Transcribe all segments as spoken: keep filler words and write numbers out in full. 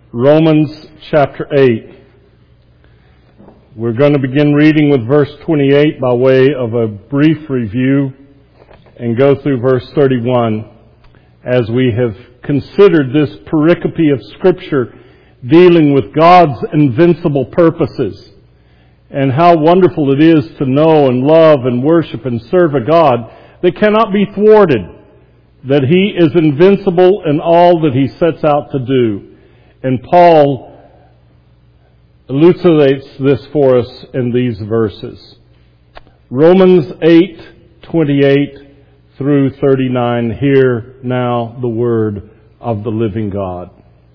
Romans chapter eight. We're going to begin reading with verse twenty-eight by way of a brief review and go through verse thirty-one as we have considered this pericope of Scripture dealing with God's invincible purposes and how wonderful it is to know and love and worship and serve a God that cannot be thwarted, that He is invincible in all that He sets out to do. And Paul elucidates this for us in these verses. Romans eight, twenty-eight through thirty-nine. Hear now the word of the living God.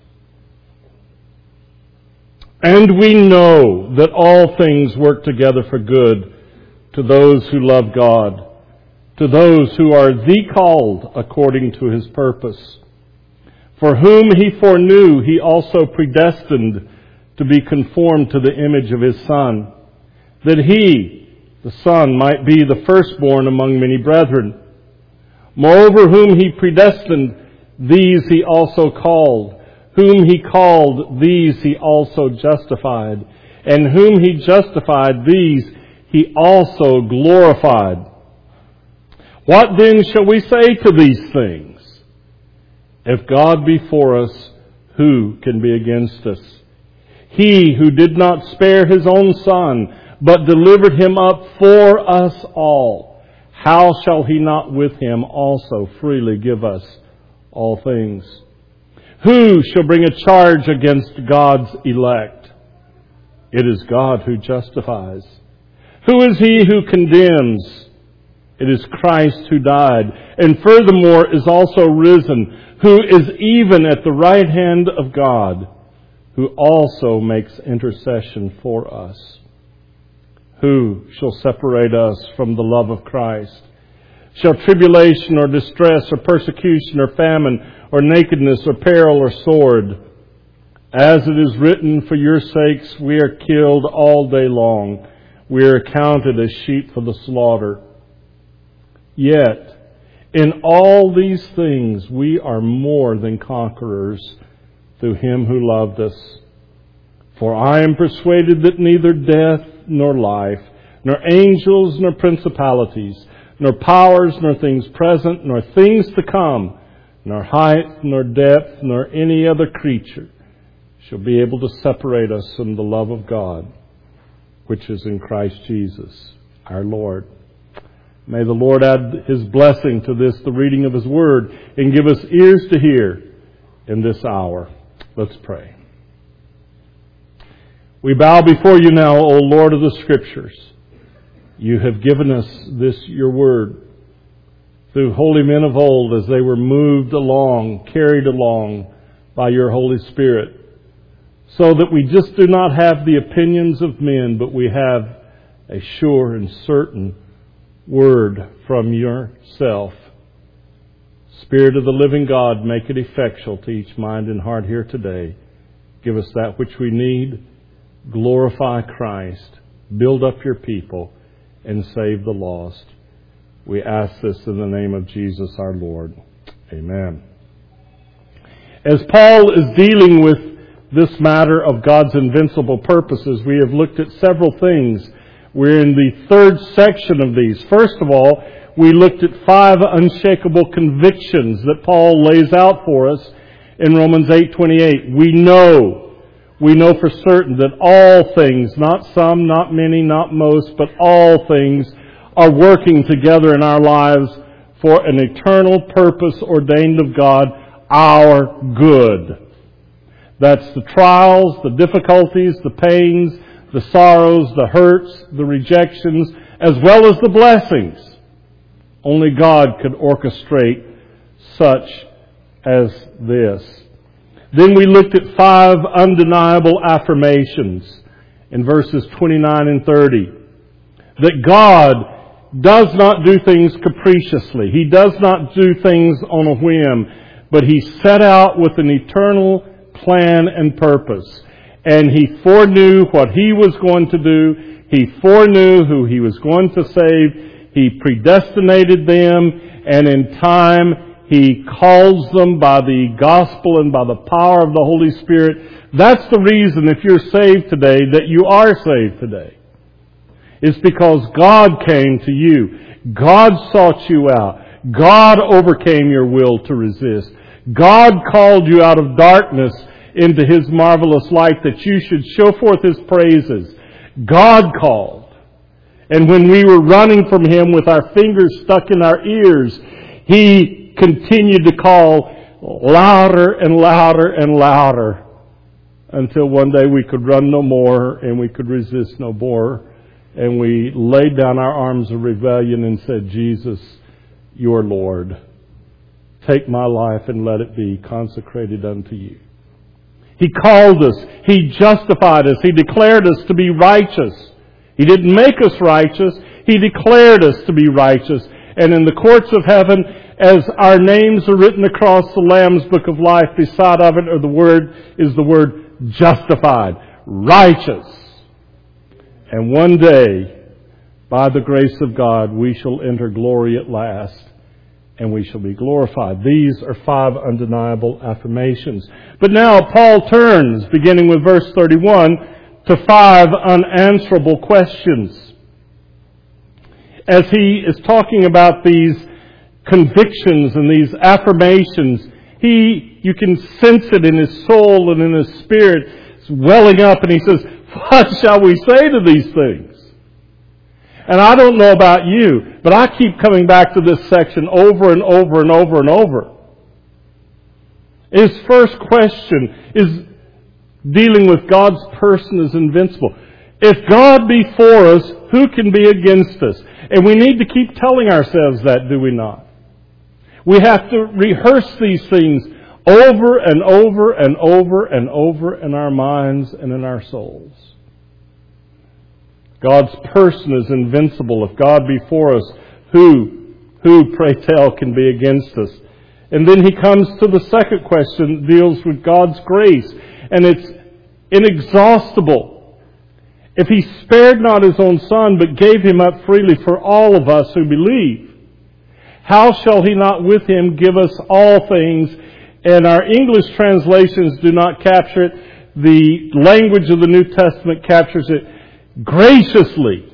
And we know that all things work together for good to those who love God, to those who are the called according to His purpose. For whom He foreknew, He also predestined to be conformed to the image of His Son, that He, the Son, might be the firstborn among many brethren. Moreover, whom He predestined, these He also called. Whom He called, these He also justified. And whom He justified, these He also glorified. What then shall we say to these things? If God be for us, who can be against us? He who did not spare His own Son, but delivered Him up for us all, how shall He not with Him also freely give us all things? Who shall bring a charge against God's elect? It is God who justifies. Who is he who condemns? It is Christ who died, and furthermore is also risen, who is even at the right hand of God, who also makes intercession for us. Who shall separate us from the love of Christ? Shall tribulation or distress or persecution or famine or nakedness or peril or sword? As it is written, for your sakes we are killed all day long. We are accounted as sheep for the slaughter. Yet, in all these things we are more than conquerors through Him who loved us. For I am persuaded that neither death nor life, nor angels nor principalities, nor powers, nor things present, nor things to come, nor height, nor depth, nor any other creature shall be able to separate us from the love of God, which is in Christ Jesus, our Lord. May the Lord add His blessing to this, the reading of His Word, and give us ears to hear in this hour. Let's pray. We bow before You now, O Lord of the Scriptures. You have given us this, Your Word, through holy men of old as they were moved along, carried along by Your Holy Spirit, so that we just do not have the opinions of men, but we have a sure and certain Word from Yourself. Spirit of the living God, make it effectual to each mind and heart here today. Give us that which we need. Glorify Christ. Build up Your people and save the lost. We ask this in the name of Jesus our Lord. Amen. As Paul is dealing with this matter of God's invincible purposes, we have looked at several things. We're in the third section of these. First of all, we looked at five unshakable convictions that Paul lays out for us in Romans eight twenty-eight. We know, we know for certain that all things, not some, not many, not most, but all things are working together in our lives for an eternal purpose ordained of God, our good. That's the trials, the difficulties, the pains, the sorrows, the hurts, the rejections, as well as the blessings. Only God could orchestrate such as this. Then we looked at five undeniable affirmations in verses twenty-nine and thirty. That God does not do things capriciously. He does not do things on a whim, but He set out with an eternal plan and purpose. And He foreknew what He was going to do. He foreknew who He was going to save. He predestinated them, and in time He calls them by the gospel and by the power of the Holy Spirit. That's the reason, if you're saved today, that you are saved today. It's because God came to you. God sought you out. God overcame your will to resist. God called you out of darkness into His marvelous light that you should show forth His praises. God called. And when we were running from Him with our fingers stuck in our ears, He continued to call louder and louder and louder until one day we could run no more and we could resist no more. And we laid down our arms of rebellion and said, Jesus, your Lord, take my life and let it be consecrated unto you. He called us. He justified us. He declared us to be righteous. He didn't make us righteous. He declared us to be righteous. And in the courts of heaven, as our names are written across the Lamb's Book of Life, beside of it are the word, is the word justified, righteous. And one day, by the grace of God, we shall enter glory at last, and we shall be glorified. These are five undeniable affirmations. But now Paul turns, beginning with verse thirty-one, to five unanswerable questions. As he is talking about these convictions and these affirmations, he, you can sense it in his soul and in his spirit. It's welling up, and he says, what shall we say to these things? And I don't know about you, but I keep coming back to this section over and over and over and over. His first question is dealing with God's person as invincible. If God be for us, who can be against us? And we need to keep telling ourselves that, do we not? We have to rehearse these things over and over and over and over in our minds and in our souls. God's person is invincible. If God be for us, who, who, pray tell, can be against us? And then he comes to the second question, deals with God's grace. And it's inexhaustible. If He spared not His own Son, but gave Him up freely for all of us who believe, how shall He not with Him give us all things? And our English translations do not capture it. The language of the New Testament captures it graciously.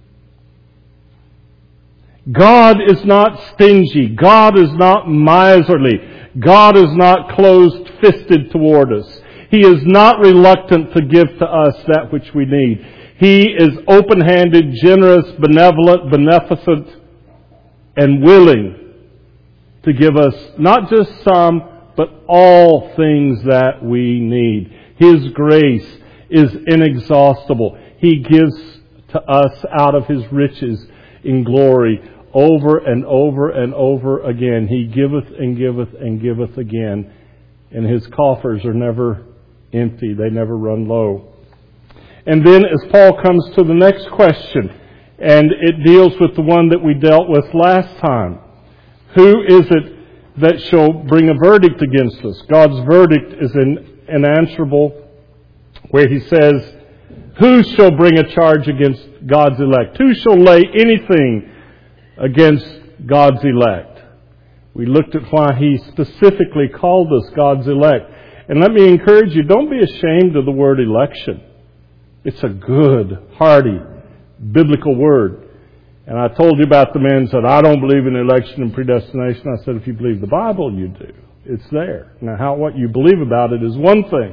God is not stingy. God is not miserly. God is not closed-fisted toward us. He is not reluctant to give to us that which we need. He is open-handed, generous, benevolent, beneficent, and willing to give us not just some, but all things that we need. His grace is inexhaustible. He gives to us out of His riches in glory over and over and over again. He giveth and giveth and giveth again. And His coffers are never empty. They never run low. And then as Paul comes to the next question, and it deals with the one that we dealt with last time. Who is it that shall bring a verdict against us? God's verdict is in, unanswerable, where He says, who shall bring a charge against God's elect? Who shall lay anything against God's elect? We looked at why He specifically called us God's elect. And let me encourage you, don't be ashamed of the word election. It's a good, hearty, biblical word. And I told you about the man who said, I don't believe in election and predestination. I said, if you believe the Bible, you do. It's there. Now, how what you believe about it is one thing.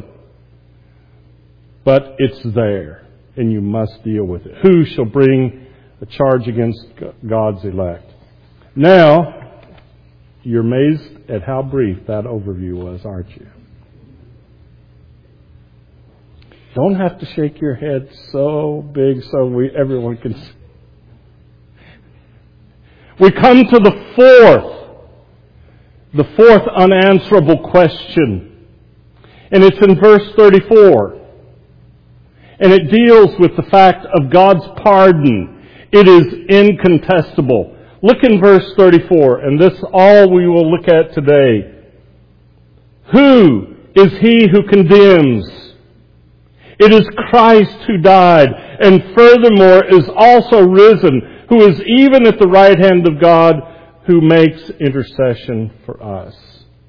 But it's there, and you must deal with it. Who shall bring a charge against God's elect? Now, you're amazed at how brief that overview was, aren't you? Don't have to shake your head so big so we everyone can see. We come to the fourth, the fourth unanswerable question. And it's in verse thirty-four. And it deals with the fact of God's pardon. It is incontestable. Look in verse thirty-four, and this all we will look at today. Who is He who condemns? It is Christ who died, and furthermore is also risen, who is even at the right hand of God, who makes intercession for us.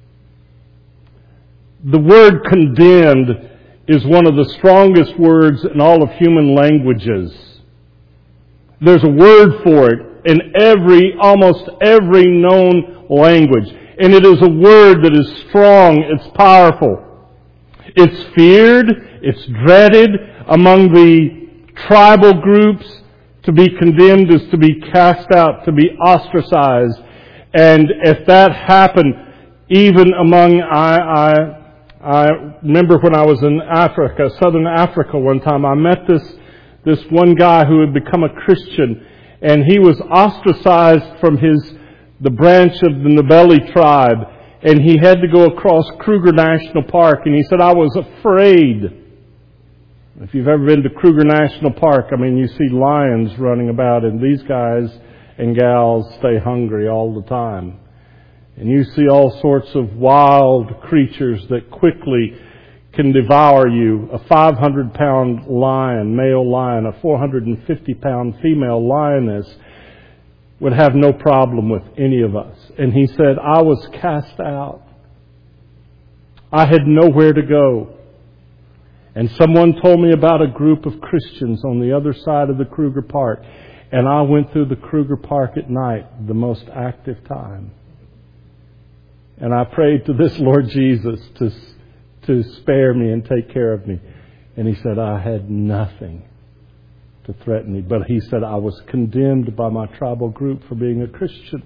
The word condemned is one of the strongest words in all of human languages. There's a word for it in every, almost every known language. And it is a word that is strong, it's powerful. It's feared, it's dreaded among the tribal groups. To be condemned is to be cast out, to be ostracized. And if that happened, even among, I, I, I remember when I was in Africa, Southern Africa one time, I met this, this one guy who had become a Christian, and he was ostracized from his, the branch of the Ndebele tribe, and he had to go across Kruger National Park, and he said, I was afraid. If you've ever been to Kruger National Park, I mean, you see lions running about, and these guys and gals stay hungry all the time. And you see all sorts of wild creatures that quickly can devour you. A five hundred pound lion, male lion, a four hundred fifty pound female lioness would have no problem with any of us. And he said, I was cast out. I had nowhere to go. And someone told me about a group of Christians on the other side of the Kruger Park. And I went through the Kruger Park at night, the most active time. And I prayed to this Lord Jesus to, to spare me and take care of me. And he said, I had nothing to threaten me. But he said, I was condemned by my tribal group for being a Christian.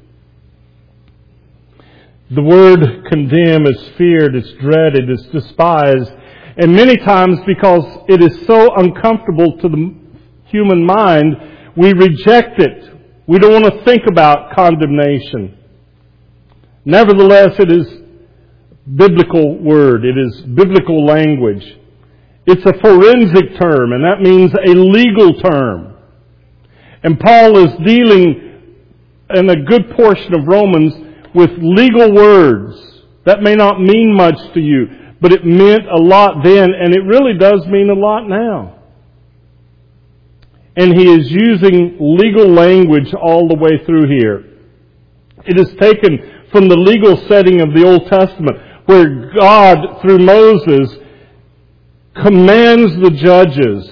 The word condemn is feared, it's dreaded, it's despised. And many times, because it is so uncomfortable to the human mind, we reject it. We don't want to think about condemnation. Nevertheless, it is biblical word. It is biblical language. It's a forensic term, and that means a legal term. And Paul is dealing in a good portion of Romans with legal words. That may not mean much to you, but it meant a lot then, and it really does mean a lot now. And he is using legal language all the way through here. It is taken from the legal setting of the Old Testament, where God, through Moses, commands the judges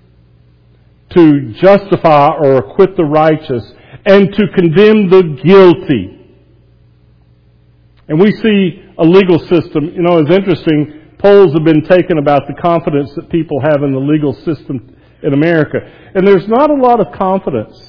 to justify or acquit the righteous and to condemn the guilty. And we see a legal system, you know, it's interesting, polls have been taken about the confidence that people have in the legal system in America. And there's not a lot of confidence.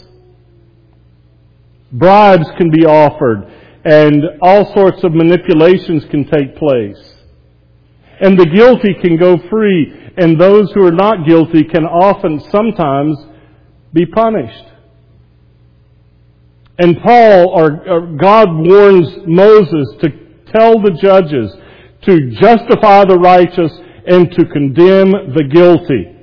Bribes can be offered, and all sorts of manipulations can take place. And the guilty can go free, and those who are not guilty can often, sometimes, be punished. And Paul, or, or God warns Moses to tell the judges to justify the righteous and to condemn the guilty.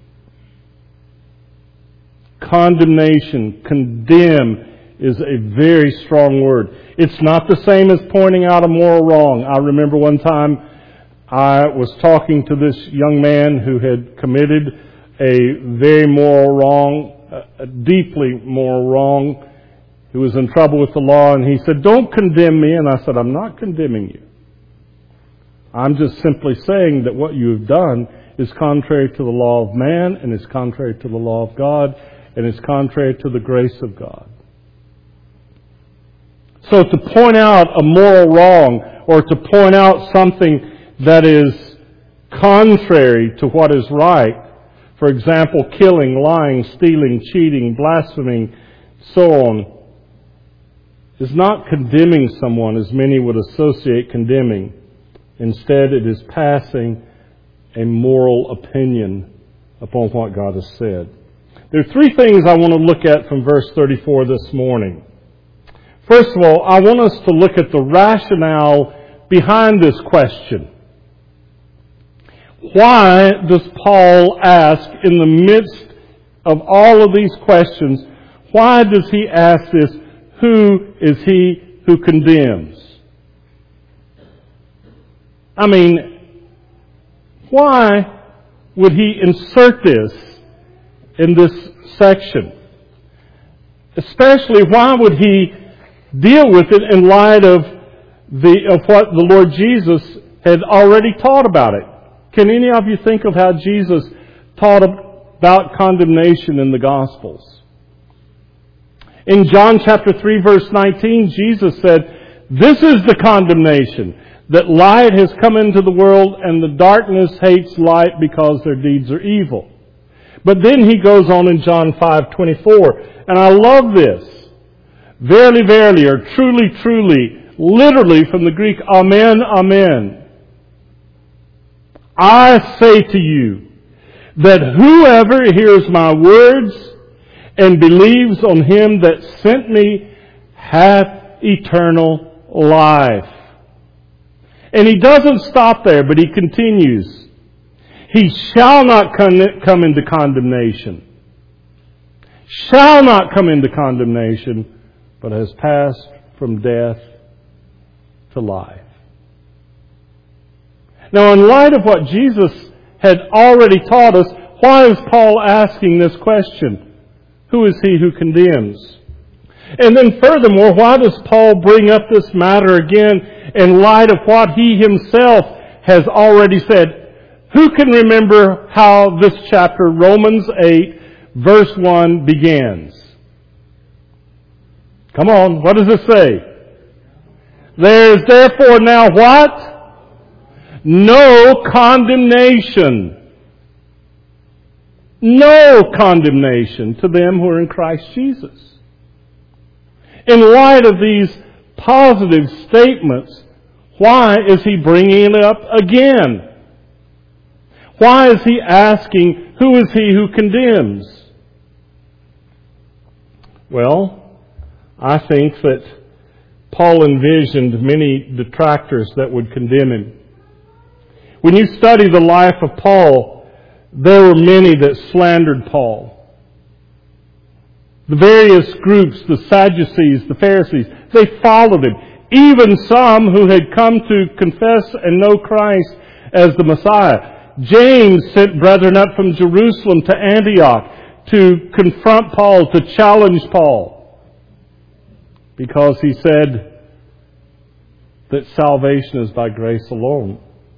Condemnation, condemn, is a very strong word. It's not the same as pointing out a moral wrong. I remember one time I was talking to this young man who had committed a very moral wrong, a deeply moral wrong. He was in trouble with the law, and he said, "Don't condemn me." And I said, "I'm not condemning you. I'm just simply saying that what you have done is contrary to the law of man, and it's contrary to the law of God, and it's contrary to the grace of God." So to point out a moral wrong, or to point out something that is contrary to what is right, for example, killing, lying, stealing, cheating, blaspheming, so on, is not condemning someone as many would associate condemning. Instead, it is passing a moral opinion upon what God has said. There are three things I want to look at from verse thirty-four this morning. First of all, I want us to look at the rationale behind this question. Why does Paul ask, in the midst of all of these questions, why does he ask this, who is he who condemns? I mean, why would he insert this in this section? Especially, why would he deal with it in light of the of what the Lord Jesus had already taught about it. Can any of you think of how Jesus taught about condemnation in the Gospels? In John chapter three, verse nineteen, Jesus said, "This is the condemnation, that light has come into the world, and the darkness hates light because their deeds are evil." But then he goes on in John five twenty-four, and I love this. "Verily, verily," or truly, truly, literally from the Greek, amen, amen. "I say to you, that whoever hears my words and believes on him that sent me hath eternal life." And he doesn't stop there, but he continues. "He shall not come into condemnation. Shall not come into condemnation, but has passed from death to life." Now, in light of what Jesus had already taught us, why is Paul asking this question? Who is he who condemns? And then furthermore, why does Paul bring up this matter again in light of what he himself has already said? Who can remember how this chapter, Romans eight, verse one, begins? Come on, what does it say? "There is therefore now" what? "No condemnation." No condemnation to them who are in Christ Jesus. In light of these positive statements, why is he bringing it up again? Why is he asking, who is he who condemns? Well, I think that Paul envisioned many detractors that would condemn him. When you study the life of Paul, there were many that slandered Paul. The various groups, the Sadducees, the Pharisees, they followed him. Even some who had come to confess and know Christ as the Messiah. James sent brethren up from Jerusalem to Antioch to confront Paul, to challenge Paul, because he said that salvation is by grace alone.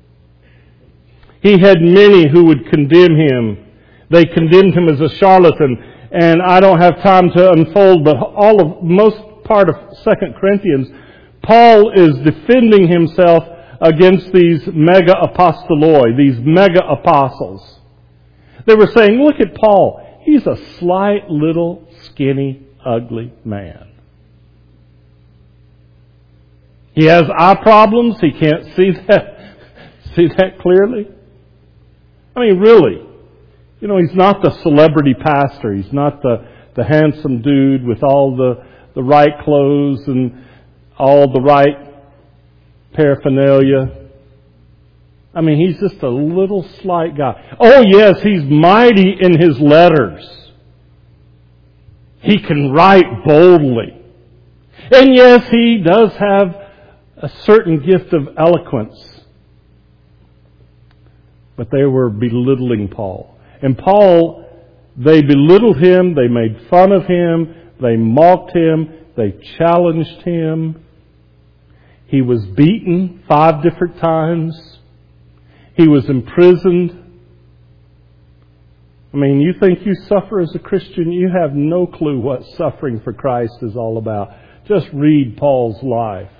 He had many who would condemn him. They condemned him as a charlatan. And I don't have time to unfold, but all of, most part of Second Corinthians, Paul is defending himself against these mega apostoloi, these mega apostles. They were saying, look at Paul. He's a slight, little, skinny, ugly man. He has eye problems. He can't see that, see that clearly. I mean, really, you know, he's not the celebrity pastor. He's not the, the handsome dude with all the, the right clothes and all the right paraphernalia. I mean, he's just a little slight guy. Oh, yes, he's mighty in his letters. He can write boldly. And yes, he does have a certain gift of eloquence. But they were belittling Paul. And Paul, they belittled him, they made fun of him, they mocked him, they challenged him. He was beaten five different times. He was imprisoned. I mean, you think you suffer as a Christian, you have no clue what suffering for Christ is all about. Just read Paul's life.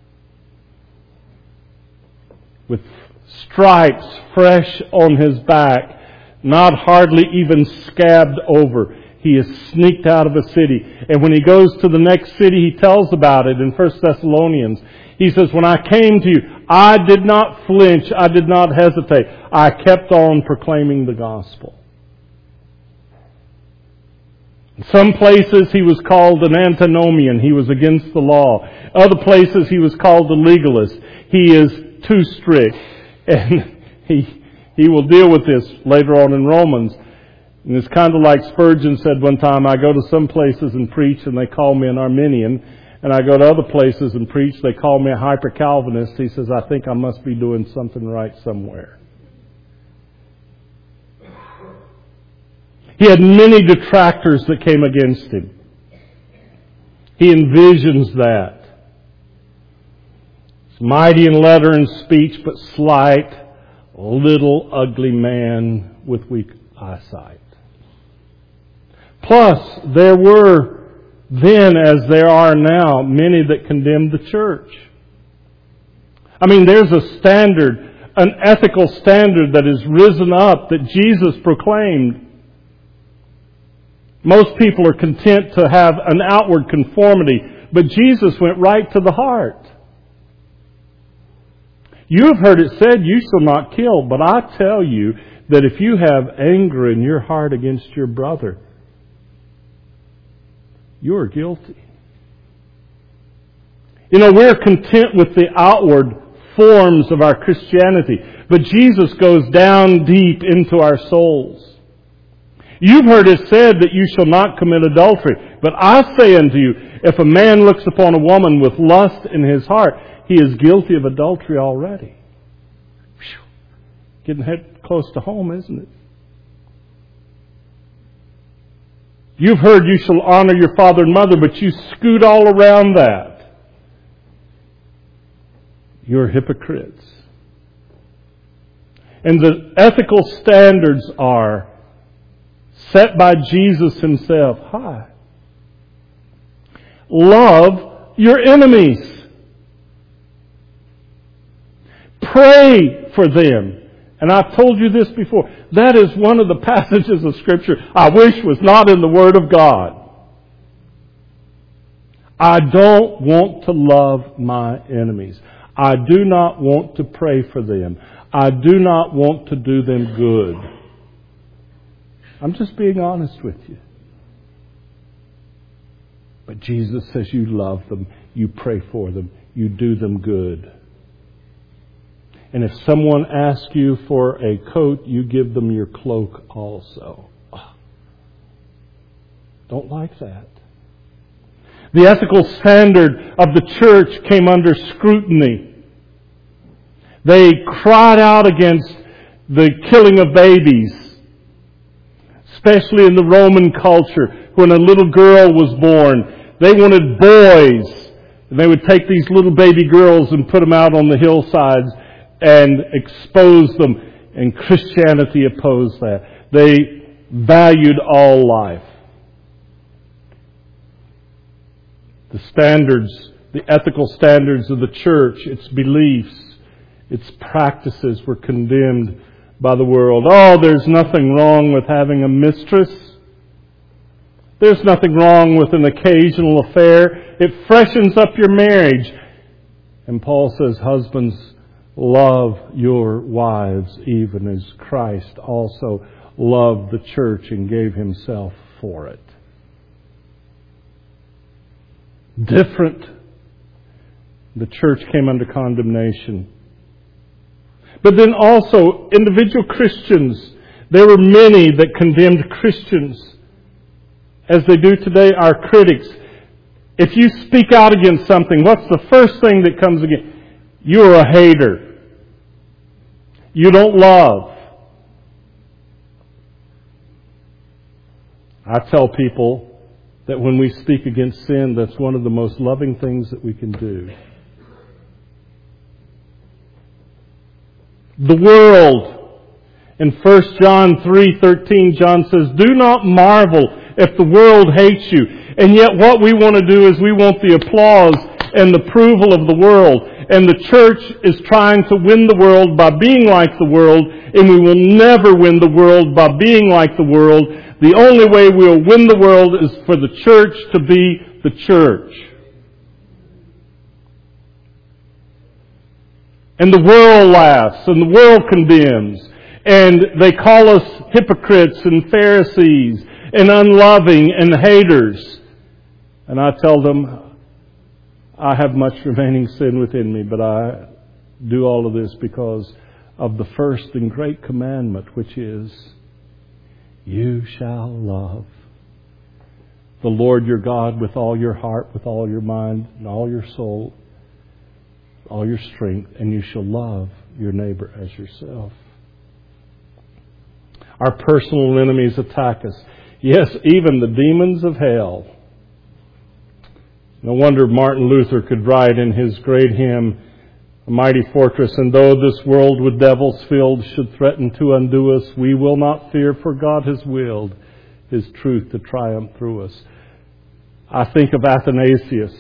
With stripes fresh on his back, not hardly even scabbed over. He is sneaked out of a city. And when he goes to the next city, he tells about it in First Thessalonians. He says, when I came to you, I did not flinch. I did not hesitate. I kept on proclaiming the gospel. In some places he was called an antinomian. He was against the law. Other places he was called a legalist. He is too strict. And he he will deal with this later on in Romans. And it's kind of like Spurgeon said one time, I go to some places and preach and they call me an Arminian. And I go to other places and preach, they call me a hyper-Calvinist. He says, I think I must be doing something right somewhere. He had many detractors that came against him. He envisions that. It's mighty in letter and speech, but slight, little ugly man with weak eyesight. Plus, there were then, as there are now, many that condemned the church. I mean, there's a standard, an ethical standard that has risen up that Jesus proclaimed. Most people are content to have an outward conformity, but Jesus went right to the heart. You have heard it said, you shall not kill, but I tell you that if you have anger in your heart against your brother, you are guilty. You know, we're content with the outward forms of our Christianity, but Jesus goes down deep into our souls. You've heard it said that you shall not commit adultery. But I say unto you, if a man looks upon a woman with lust in his heart, he is guilty of adultery already. Whew. Getting head close to home, isn't it? You've heard you shall honor your father and mother, but you scoot all around that. You're hypocrites. And the ethical standards are set by Jesus Himself. Hi. Love your enemies. Pray for them. And I've told you this before. That is one of the passages of Scripture I wish was not in the Word of God. I don't want to love my enemies. I do not want to pray for them. I do not want to do them good. I'm just being honest with you. But Jesus says you love them, you pray for them, you do them good. And if someone asks you for a coat, you give them your cloak also. Oh, don't like that. The ethical standard of the church came under scrutiny. They cried out against the killing of babies. Especially in the Roman culture, when a little girl was born, they wanted boys. And they would take these little baby girls and put them out on the hillsides and expose them. And Christianity opposed that. They valued all life. The standards, the ethical standards of the church, its beliefs, its practices were condemned by the world. Oh, there's nothing wrong with having a mistress. There's nothing wrong with an occasional affair. It freshens up your marriage. And Paul says, husbands, love your wives even as Christ also loved the church and gave Himself for it. Different. The church came under condemnation. But then also, individual Christians, there were many that condemned Christians. As they do today, our critics. If you speak out against something, what's the first thing that comes against? You're a hater. You don't love. I tell people that when we speak against sin, that's one of the most loving things that we can do. The world. In First John three thirteen, John says, do not marvel if the world hates you. And yet what we want to do is we want the applause and the approval of the world. And the church is trying to win the world by being like the world. And we will never win the world by being like the world. The only way we'll win the world is for the church to be the church. And the world laughs and the world condemns. And they call us hypocrites and Pharisees and unloving and haters. And I tell them, I have much remaining sin within me, but I do all of this because of the first and great commandment, which is, you shall love the Lord your God with all your heart, with all your mind, and all your soul, all your strength, and you shall love your neighbor as yourself. Our personal enemies attack us. Yes, even the demons of hell. No wonder Martin Luther could write in his great hymn, A Mighty Fortress, and though this world with devils filled should threaten to undo us, we will not fear, for God has willed His truth to triumph through us. I think of Athanasius,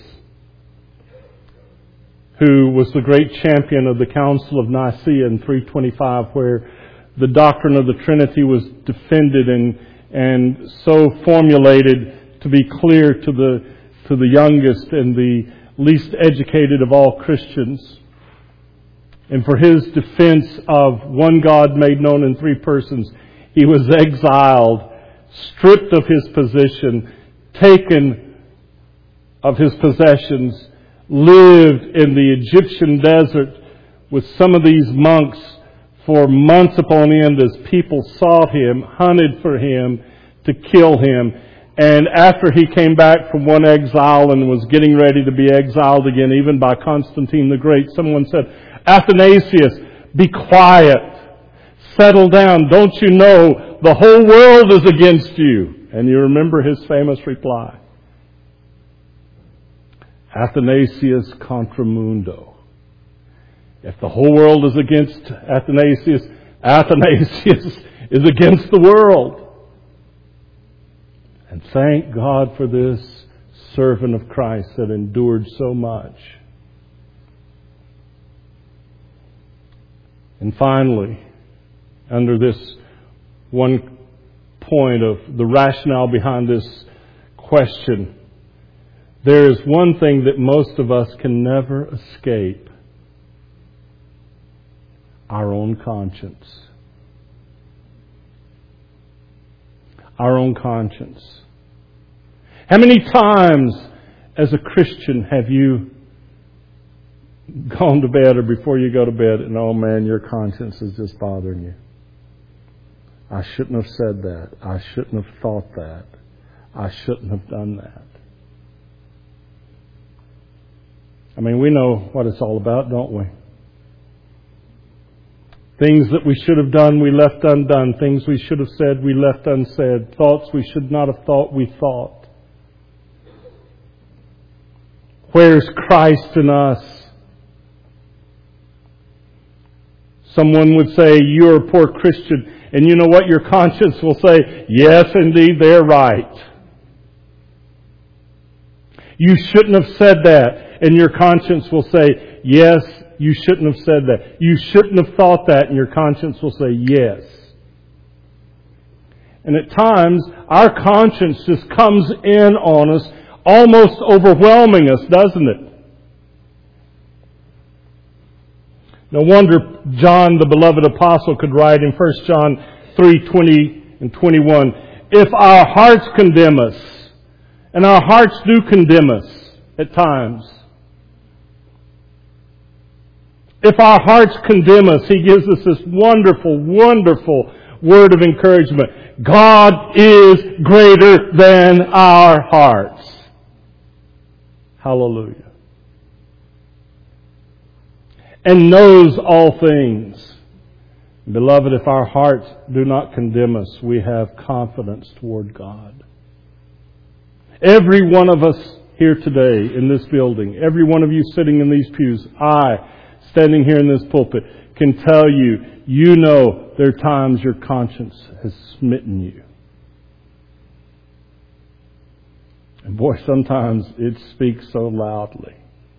who was the great champion of the Council of Nicaea in three twenty-five, where the doctrine of the Trinity was defended and, and so formulated to be clear to the, to the youngest and the least educated of all Christians. And for his defense of one God made known in three persons, he was exiled, stripped of his position, taken of his possessions, lived in the Egyptian desert with some of these monks for months upon end as people sought him, hunted for him to kill him. And after he came back from one exile and was getting ready to be exiled again, even by Constantine the Great, someone said, Athanasius, be quiet. Settle down. Don't you know the whole world is against you? And you remember his famous reply. Athanasius contra mundo. If the whole world is against Athanasius, Athanasius is against the world. And thank God for this servant of Christ that endured so much. And finally, under this one point of the rationale behind this question, there is one thing that most of us can never escape: our own conscience. Our own conscience. How many times as a Christian have you gone to bed or before you go to bed and, oh man, your conscience is just bothering you? I shouldn't have said that. I shouldn't have thought that. I shouldn't have done that. I mean, we know what it's all about, don't we? Things that we should have done, we left undone. Things we should have said, we left unsaid. Thoughts we should not have thought, we thought. Where's Christ in us? Someone would say, you're a poor Christian. And you know what? Your conscience will say, yes, indeed, they're right. You shouldn't have said that. And your conscience will say, yes, you shouldn't have said that. You shouldn't have thought that. And your conscience will say, yes. And at times, our conscience just comes in on us, almost overwhelming us, doesn't it? No wonder John, the beloved apostle, could write in First John three twenty and twenty-one, if our hearts condemn us, and our hearts do condemn us at times, if our hearts condemn us, he gives us this wonderful, wonderful word of encouragement. God is greater than our hearts. Hallelujah. And knows all things. Beloved, if our hearts do not condemn us, we have confidence toward God. Every one of us here today in this building, every one of you sitting in these pews, I, standing here in this pulpit, can tell you, you know there are times your conscience has smitten you. And boy, sometimes it speaks so loudly.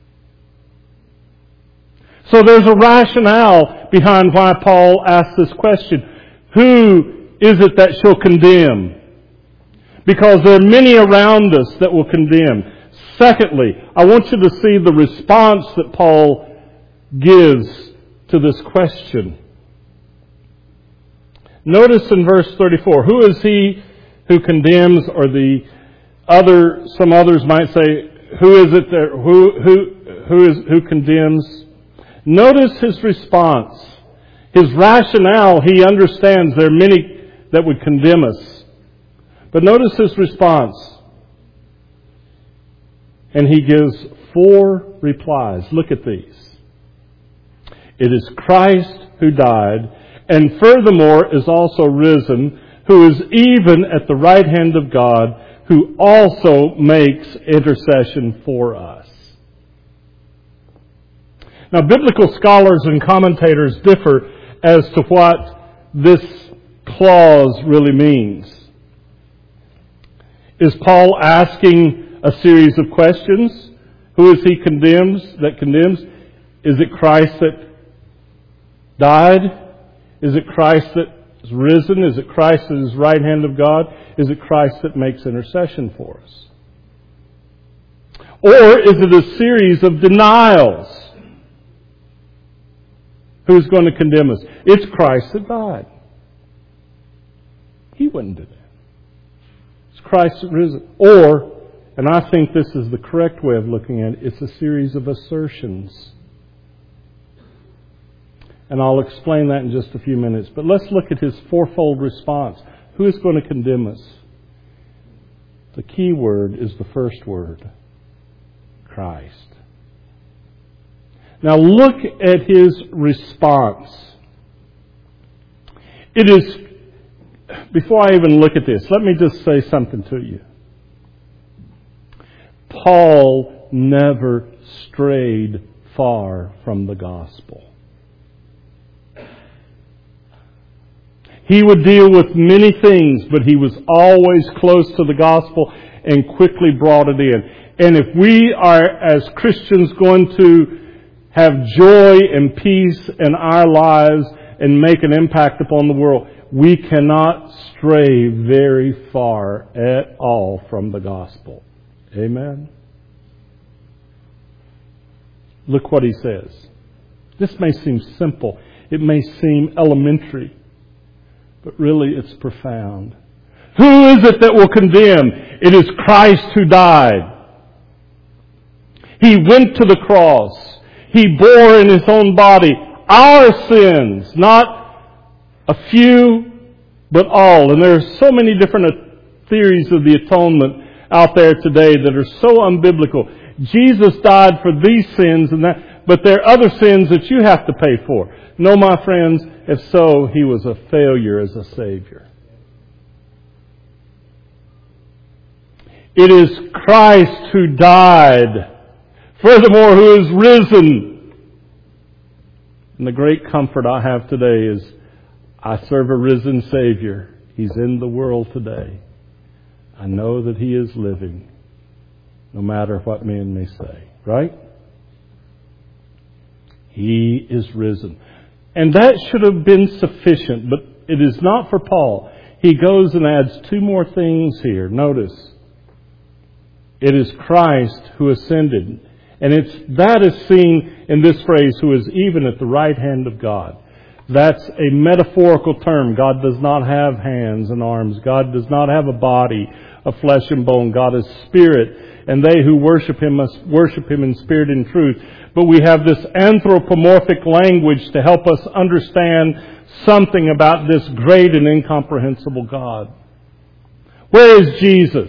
So there's a rationale behind why Paul asked this question. Who is it that shall condemn? Because there are many around us that will condemn. Secondly, I want you to see the response that Paul gives to this question. Notice in verse thirty-four, who is he who condemns? Or the other, some others might say, who is it that, who, who, who is, who condemns? Notice his response. His rationale, he understands there are many that would condemn us. But notice his response. And he gives four replies. Look at these. It is Christ who died, and furthermore is also risen, who is even at the right hand of God, who also makes intercession for us. Now, biblical scholars and commentators differ as to what this clause really means. Is Paul asking a series of questions? Who is he condemns that condemns? Is it Christ that died? Is it Christ that is risen? Is it Christ that is right hand of God? Is it Christ that makes intercession for us? Or is it a series of denials? Who's going to condemn us? It's Christ that died. He wouldn't do that. It's Christ that risen. Or, and I think this is the correct way of looking at it, it's a series of assertions. And I'll explain that in just a few minutes. But let's look at his fourfold response. Who is going to condemn us? The key word is the first word. Christ. Now look at his response. It is, before I even look at this, let me just say something to you. Paul never strayed far from the gospel. He would deal with many things, but he was always close to the gospel and quickly brought it in. And if we are, as Christians, going to have joy and peace in our lives and make an impact upon the world, we cannot stray very far at all from the gospel. Amen? Look what he says. This may seem simple. It may seem elementary. But really it's profound. Who is it that will condemn? It is Christ who died. He went to the cross. He bore in His own body our sins, not a few, but all. And there are so many different theories of the atonement out there today that are so unbiblical. Jesus died for these sins, and that, but there are other sins that you have to pay for. No, my friends, if so, He was a failure as a Savior. It is Christ who died. Furthermore, who is risen. And the great comfort I have today is I serve a risen Savior. He's in the world today. I know that He is living, no matter what men may say. Right? He is risen. And that should have been sufficient, but it is not for Paul. He goes and adds two more things here. Notice. It is Christ who ascended. And it's that is seen in this phrase, who is even at the right hand of God. That's a metaphorical term. God does not have hands and arms. God does not have a body of flesh and bone. God is spirit. And they who worship Him must worship Him in spirit and truth. But we have this anthropomorphic language to help us understand something about this great and incomprehensible God. Where is Jesus?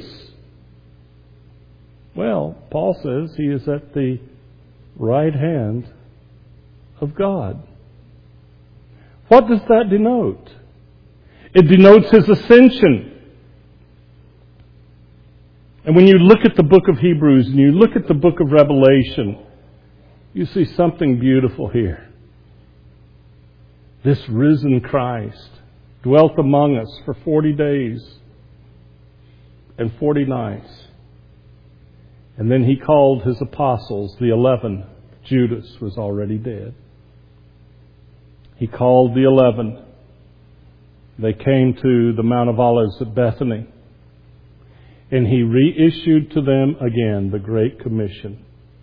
Well, Paul says He is at the right hand of God. What does that denote? It denotes His ascension. And when you look at the book of Hebrews and you look at the book of Revelation, you see something beautiful here. This risen Christ dwelt among us for forty days and forty nights. And then He called His apostles, the eleven. Judas was already dead. He called the eleven. They came to the Mount of Olives at Bethany. And He reissued to them again the Great Commission.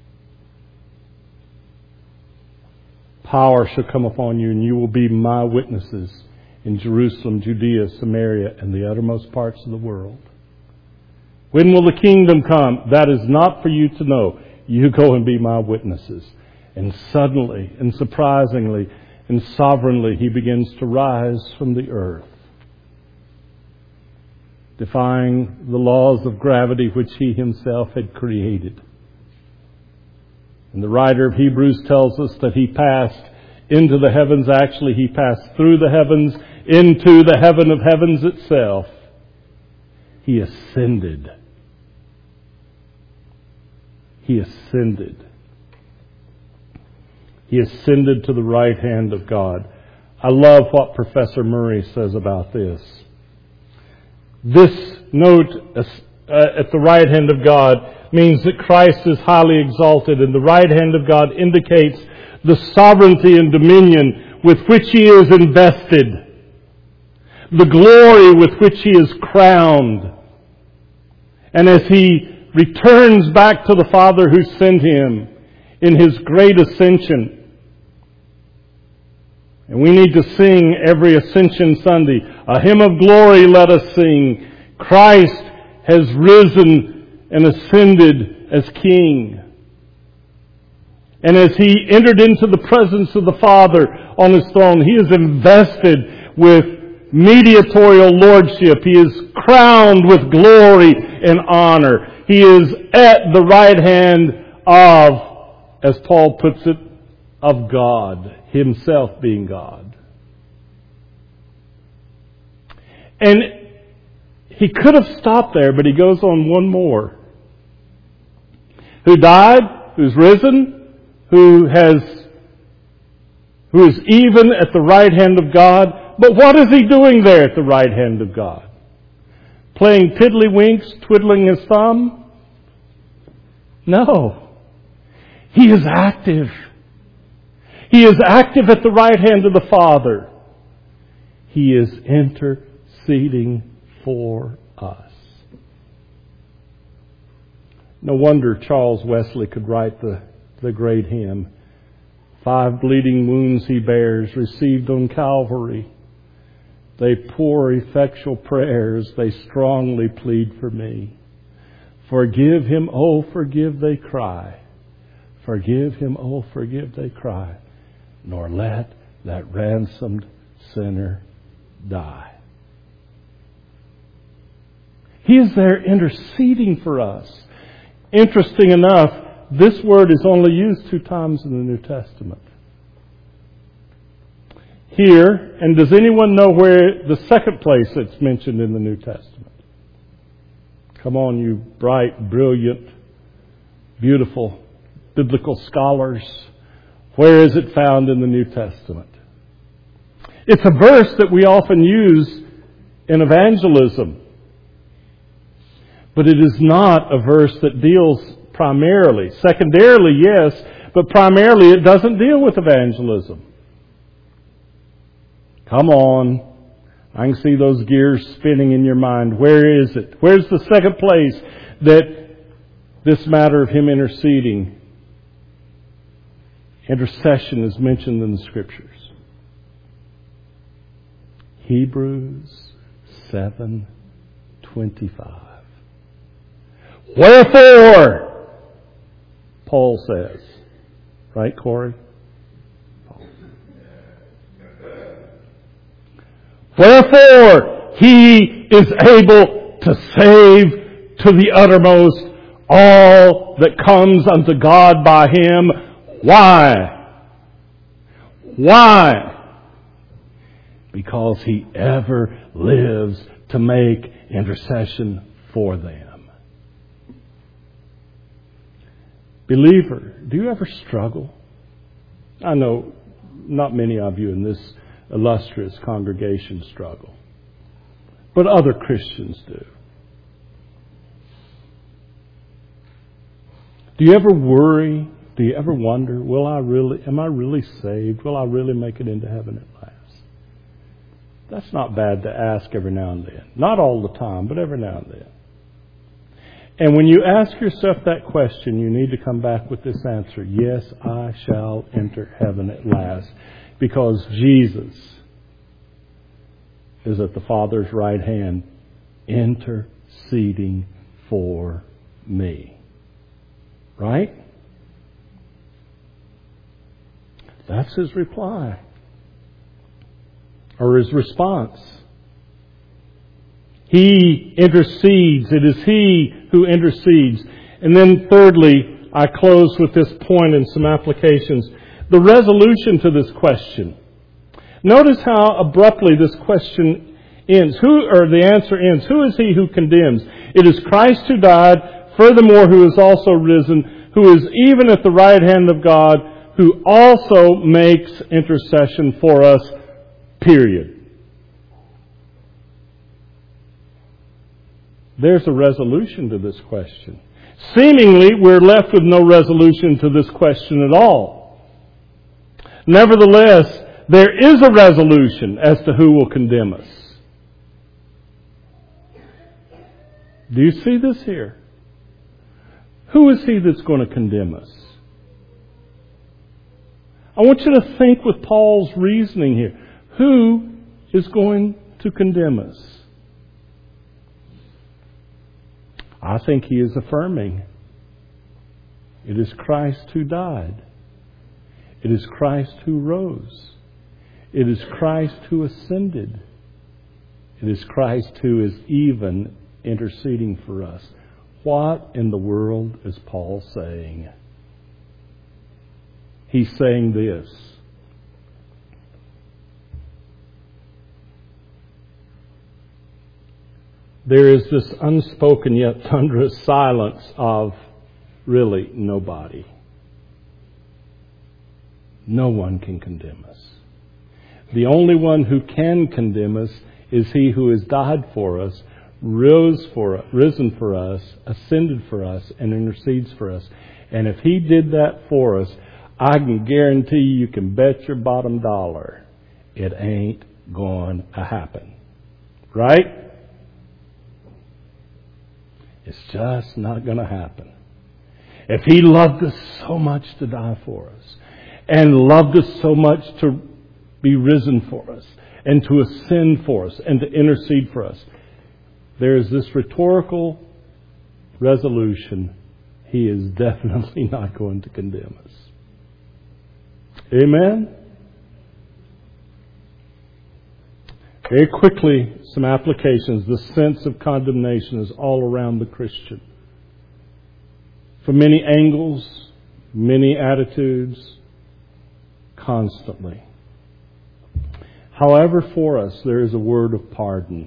Power shall come upon you, and you will be my witnesses in Jerusalem, Judea, Samaria, and the uttermost parts of the world. When will the kingdom come? That is not for you to know. You go and be my witnesses. And suddenly, and surprisingly, and sovereignly, He begins to rise from the earth, defying the laws of gravity which He Himself had created. And the writer of Hebrews tells us that He passed into the heavens. Actually, He passed through the heavens into the heaven of heavens itself. He ascended He ascended. He ascended to the right hand of God. I love what Professor Murray says about this. This note uh, at the right hand of God means that Christ is highly exalted, and the right hand of God indicates the sovereignty and dominion with which He is invested, the glory with which He is crowned. And as He returns back to the Father who sent Him in His great ascension, and we need to sing every Ascension Sunday, a hymn of glory let us sing. Christ has risen and ascended as King. And as He entered into the presence of the Father on His throne, He is invested with mediatorial lordship. He is crowned with glory and honor. He is at the right hand of, as Paul puts it, of God, Himself being God. And He could have stopped there, but He goes on one more. Who died, who's risen, who has, who is even at the right hand of God. But what is He doing there at the right hand of God? Playing tiddlywinks, twiddling His thumb? No. He is active. He is active at the right hand of the Father. He is interceding for us. No wonder Charles Wesley could write the, the great hymn, five bleeding wounds He bears, received on Calvary. They pour effectual prayers, they strongly plead for me. Forgive Him, oh forgive, they cry. Forgive Him, oh forgive, they cry. Nor let that ransomed sinner die. He is there interceding for us. Interesting enough, this word is only used two times in the New Testament. Here, and does anyone know where the second place it's mentioned in the New Testament? Come on, you bright, brilliant, beautiful, biblical scholars. Where is it found in the New Testament? It's a verse that we often use in evangelism. But it is not a verse that deals primarily. Secondarily, yes, but primarily it doesn't deal with evangelism. Come on. I can see those gears spinning in your mind. Where is it? Where's the second place that this matter of Him interceding, intercession is mentioned in the Scriptures? Hebrews seven twenty-five. Wherefore, Paul says. Right, Corey? Wherefore, He is able to save to the uttermost all that comes unto God by Him. Why? Why? Because He ever lives to make intercession for them. Believer, do you ever struggle? I know not many of you in this illustrious congregation struggle, but other Christians do. Do you ever worry? Do you ever wonder, will I really, am I really saved? Will I really make it into heaven at last? That's not bad to ask every now and then. Not all the time, but every now and then. And when you ask yourself that question, you need to come back with this answer. Yes, I shall enter heaven at last. Because Jesus is at the Father's right hand, interceding for me. Right? That's His reply. Or His response. He intercedes. It is He who intercedes. And then thirdly, I close with this point and some applications. The resolution to this question. Notice how abruptly this question ends. Who, or the answer ends. Who is He who condemns? It is Christ who died, furthermore who is also risen, who is even at the right hand of God, who also makes intercession for us, period. There's a resolution to this question. Seemingly, we're left with no resolution to this question at all. Nevertheless, there is a resolution as to who will condemn us. Do you see this here? Who is he that's going to condemn us? I want you to think with Paul's reasoning here. Who is going to condemn us? I think he is affirming it is Christ who died. It is Christ who rose. It is Christ who ascended. It is Christ who is even interceding for us. What in the world is Paul saying? He's saying this. There is this unspoken yet thunderous silence of really nobody. No one can condemn us. The only one who can condemn us is he who has died for us, rose for, risen for us, ascended for us, and intercedes for us. And if he did that for us, I can guarantee you, you can bet your bottom dollar it ain't going to happen. Right? It's just not going to happen. If he loved us so much to die for us, and loved us so much to be risen for us, and to ascend for us, and to intercede for us, there is this rhetorical resolution: he is definitely not going to condemn us. Amen? Very quickly, some applications. The sense of condemnation is all around the Christian. From many angles, many attitudes, constantly. However, for us, there is a word of pardon.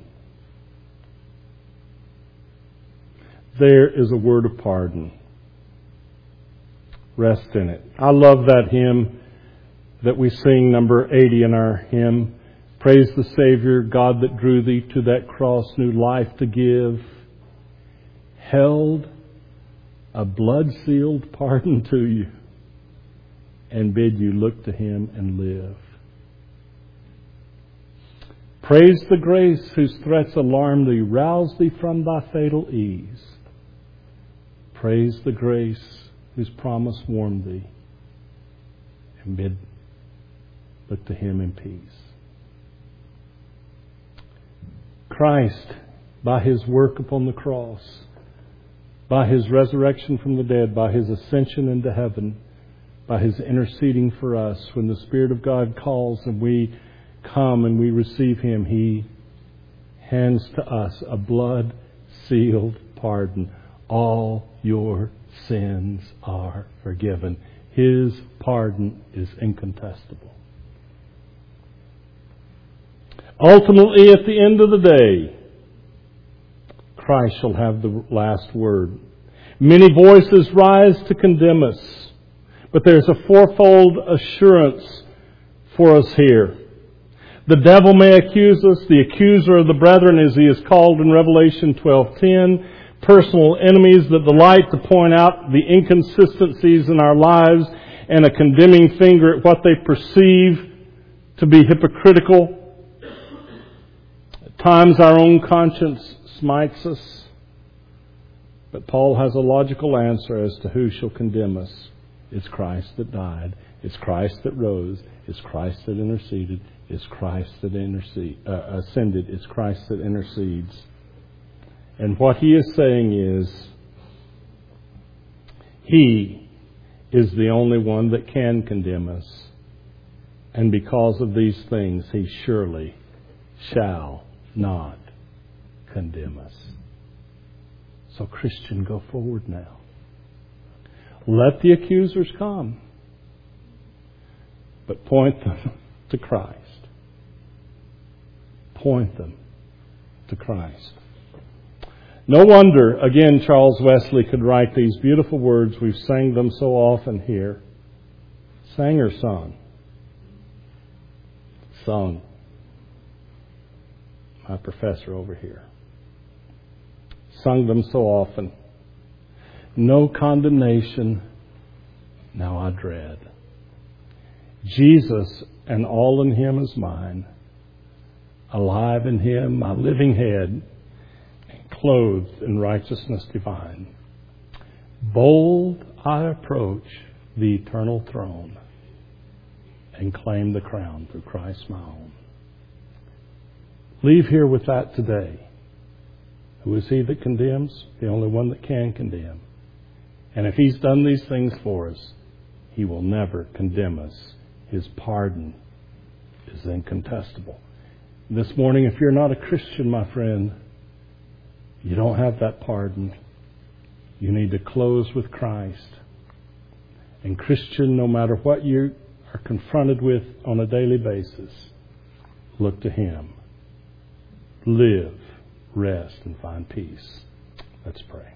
There is a word of pardon. Rest in it. I love that hymn that we sing, number eighty in our hymn. Praise the Savior, God that drew thee to that cross, new life to give, held a blood-sealed pardon to you, and bid you look to him and live. Praise the grace whose threats alarm thee, rouse thee from thy fatal ease. Praise the grace whose promise warmed thee, and bid look to him in peace. Christ, by his work upon the cross, by his resurrection from the dead, by his ascension into heaven, by his interceding for us, when the Spirit of God calls and we come and we receive him, he hands to us a blood-sealed pardon. All your sins are forgiven. His pardon is incontestable. Ultimately, at the end of the day, Christ shall have the last word. Many voices rise to condemn us, but there's a fourfold assurance for us here. The devil may accuse us, the accuser of the brethren, as he is called in Revelation twelve ten, personal enemies that delight to point out the inconsistencies in our lives and a condemning finger at what they perceive to be hypocritical. At times our own conscience smites us, but Paul has a logical answer as to who shall condemn us. It's Christ that died. It's Christ that rose. It's Christ that interceded. It's Christ that intercede, uh, ascended. It's Christ that intercedes. And what he is saying is, he is the only one that can condemn us. And because of these things, he surely shall not condemn us. So, Christian, go forward now. Let the accusers come, but point them to Christ. Point them to Christ. No wonder, again, Charles Wesley could write these beautiful words. We've sang them so often here. Sang or sung? Sung. My professor over here. Sung them so often. No condemnation, now I dread. Jesus and all in Him is mine. Alive in Him, my living head, and clothed in righteousness divine. Bold I approach the eternal throne and claim the crown through Christ my own. Leave here with that today. Who is He that condemns? The only one that can condemn. And if He's done these things for us, He will never condemn us. His pardon is incontestable. This morning, if you're not a Christian, my friend, you don't have that pardon. You need to close with Christ. And Christian, no matter what you are confronted with on a daily basis, look to Him. Live, rest, and find peace. Let's pray.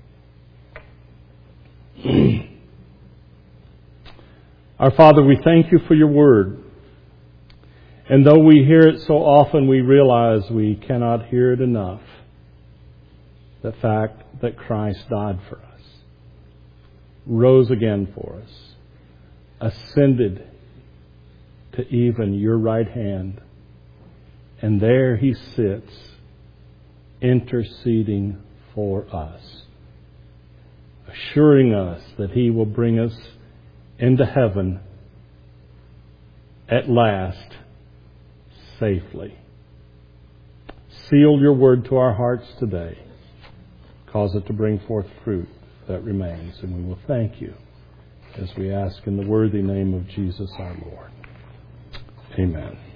Our Father, we thank You for Your word. And though we hear it so often, we realize we cannot hear it enough. The fact that Christ died for us, rose again for us, ascended to even Your right hand, and there He sits interceding for us, assuring us that He will bring us into heaven at last safely. Seal Your word to our hearts today. Cause it to bring forth fruit that remains. And we will thank You as we ask in the worthy name of Jesus our Lord. Amen.